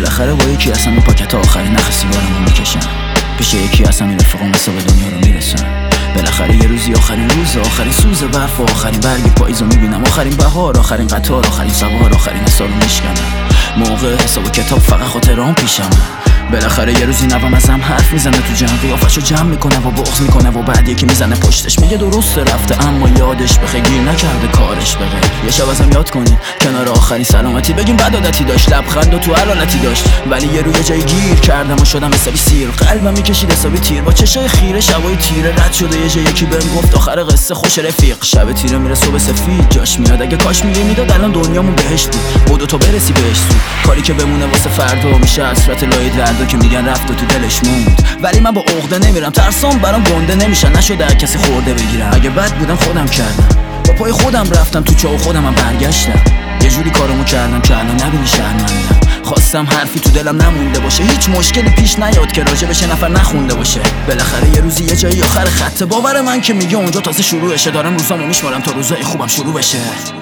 بالاخره با یکی هستم این پاکت آخرین نخ سیگارمو میکشم، پیش یکی هستم این رفیقام حساب دنیا رو میرسن. بالاخره یه روزی آخرین روز، آخرین سوز برف، آخرین برگ پاییزو میبینم، آخرین بهار، آخرین قطار، آخرین سوار، آخرین سالو میشکنم. موقع حساب و کتاب فقط خاطرام پیشم. بالاخره یه روزی نوام ازم حرف میزنه تو جمع، قیافشو جمع میکنه و بغض میکنه و بعد یکی میزنه پشتش میگه درسته رفته اما یادش بخیر، گیر نکرده کارش بغیر. یه شب ازم یاد کنین کنار آخرین سلامتی بگیم بد عادتی داشت، لبخند و تو هر حالتی داشت، ولی یه روی جای گیر کردم و شدم حسابی سیر. قلبم میکشید حسابی تیر با چشای خیره، شبای تیره رد شده یه جای یکی بهم گفت آخر قصه خوش رفیق. شب تیره میره صبح سفید، جاش میاد اگه کاش میداد الان دنیامون بهشت بود. بدو تو برسی بهش زود، کاری که بمونه واسه فردا میشه حسرت لای دردا که میگن رفت و تو دلش موند. ولی من با عقده نمیرم، ترسام برام گنده نمیشن، نشده هر کسی خورده بگیرم. اگه بد بودم خودم کردم، با پای خودم رفتم تو چاه خودمم برگشتم. یه جوری کارمو کردم که الان نبینی شرمندم. خواستم حرفی تو دلم نمونده باشه، هیچ مشکلی پیش نیاد که راجع بشه نفر نخونده باشه. بالاخره یه روزی یه جایی آخر خط باور من که میگه اونجا تازه شروعشه. دارم روزامو میشمارم تا روزای خوبم شروع بشه.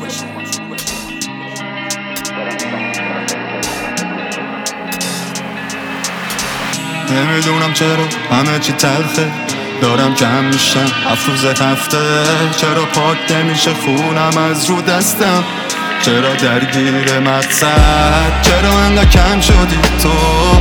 نمیدونم چرا همه چی تلخه، دارم کم میشم افروز هفته. چرا پاک نمیشه خونم از رو دستم، چرا درگیر مقصد، چرا انقدر کم شدی تو،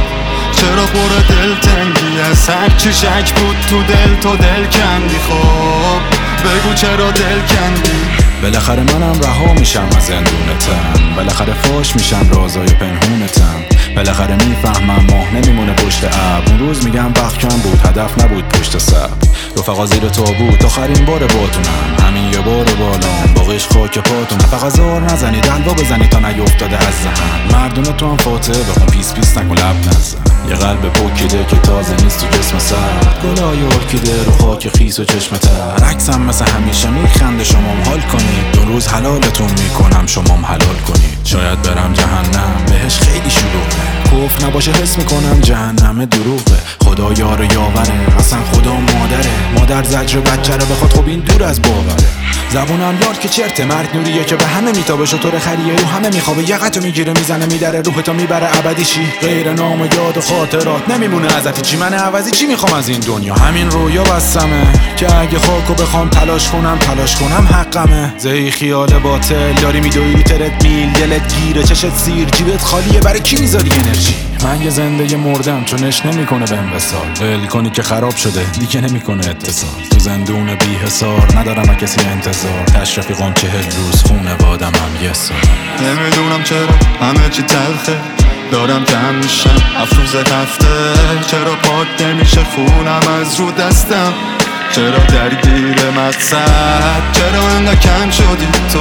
چرا پر دل تنگی از هر چی شک بود تو دل تو دل کندی. خب بگو چرا دل کندی. بالاخره منم رها میشم از زندونتم، بالاخره فاش میشم رازای پنهونتم، بالاخره میفهمم ماه نمیمونه پشت ابر. اون روز میگم وقت کم بود هدف نبود پشت سر، رفقا زیر تابوت آخرین بار باتونم، همین یه بار بالام باقیش خاک پاتون. فقط زار نزنید دلوا بزنید تا نیفتاده از ذهن، مردونه تو هم فاتحه بخون پیس پیس نکن لب نزن. یه قلب پوکیده که تازه نیست تو جسم سرد، گلای ارکیده رو خاک خیس و چشم تر. عکسم مثل همیشه میخنده شمام حال کنید، دو روز حلالتون میکنم شمام حلال کنید. شاید برم جهنم بهش خیلی شلوغه، کفر نباشه حس میکنم جهنم دروغه. خدا یار یاوره اصلا خدا مادره، مادر زجر بچه رو بخواد خب این دور از باوره. زبونم یاد که چرته مرد نوریه که به همه میتابه، شطور خریه رو همه میخوابه، یقتو میگیره میزنه میدره روحتو میبره ابدی شی. غیر نام یاد و خاطرات نمیمونه ازتی چی، من عوضی چی میخوام از این دنیا؟ همین رویا بستمه که اگه خاکو بخوام تلاش کنم حقمه. زهی خیال باطل داری میدوی ترت میل، دلت گیره چشت سیر جیبت خالیه، برای کی میذاری انرژی؟ من یه زنده مردم چونش نمیکنه بهم وصال، ول کنی که خراب شده دیگه نمیکنه اتصال. تو زندون بی حصار ندارم کسی انتظار، تش رفیقام 40 روز خونوادم هم یه سال. نمیدونم چرا همه چی تلخه، دارم کم میشم افروز هفته. چرا پاک نمیشه خونم از رو دستم، چرا درگیر مقصد، چرا انقدر کم شدی تو،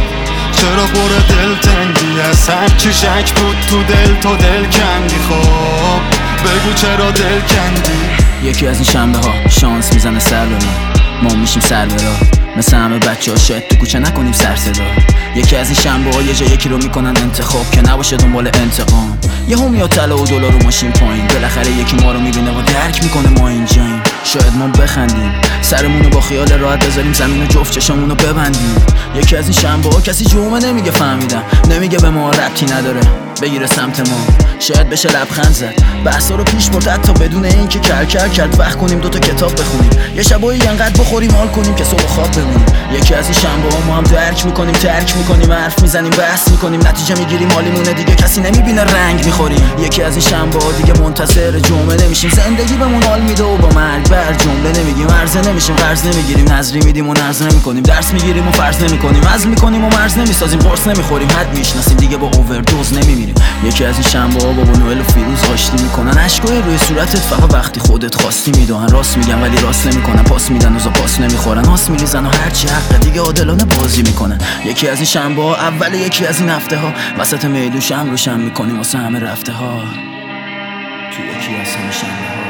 چرا پر دل تنگی از هر چی شک بود تو دل تو دل کندی. خب بگو چرا دل کندی. یکی از این شنبه ها شانس میزنه سر به ما میشیم سر به راه، مثل همه بچه ها شاید تو کوچه نکنیم سر صدا. یکی از این شنبه ها یه جا یکی رو میکنن انتخاب که نباشه دنبال انتقام. یه هم میاد طلا و دلار رو ماشین پایین، بالاخره یکی ما رو میبینه و درک میکنه ما اینجاییم. شاید ما بخندیم سرمونو با خیال راحت بذاریم زمین و جفت چشمونو ببندیم. یکی از این شنبه ها کسی جمعه نمیگه فهمیدم، نمیگه به ما ربطی نداره بگیره سمت ما. شاید بشه لبخند زد بحثا رو پیش برد حتی بدون اینکه کر کرد. وقت کنیم دوتا کتاب بخونیم، یه شبایی انقدر بخوریم حال کنیم که صبح خواب بمونیم. یکی از این شنبه ها ما هم درک میکنیم ترک میکنیم، حرف میزنیم بحث میکنیم، نتیجه میگیریم حالیمونه دیگه کسی نمیبینه رنگ میخوریم. یکی از این شنبه ها دیگه منتظر جمعه نمیشیم، زندگی بهمون حال میده و با مرگ بر جمله نمیگیم. عرضه نمیشیم قرض نمیگیریم، نظری میدیم و نرض نمیکنیم، درس میگیریم و فرض نمیکنیم، عزم میکنیم و مرز نمیسازیم، قرص نمیخوریم، حد میشناسیم دیگه با اووردوز نمیمیریم. یکی از این شنبه ها بابا نوئل و فیروز آشتی میکنن، اشکای روی صورتت فقط وقتی خودت خواستی میدونن. راست میگن ولی راست نمیکنن، پاس میدن و پاس نمیخورن، هاس میریزن و هرچی حق دیگه عادلانه بازی میکنن. یکی از این شنبه ها اول یکی از این هفته ها وسط میدون شم رو شم میکنیم واسه همه رفته ها. تو یکی از همه شنبه ها